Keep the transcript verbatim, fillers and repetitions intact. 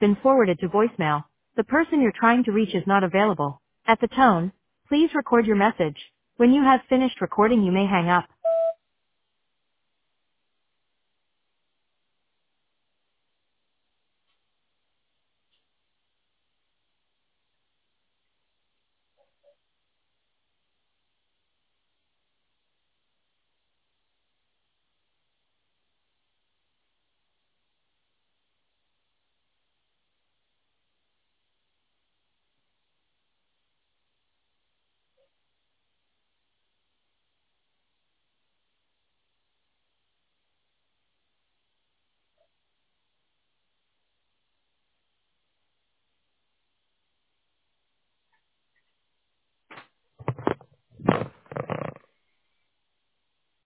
been forwarded to voicemail. The person you're trying to reach is not available. At the tone, please record your message. When you have finished recording, you may hang up.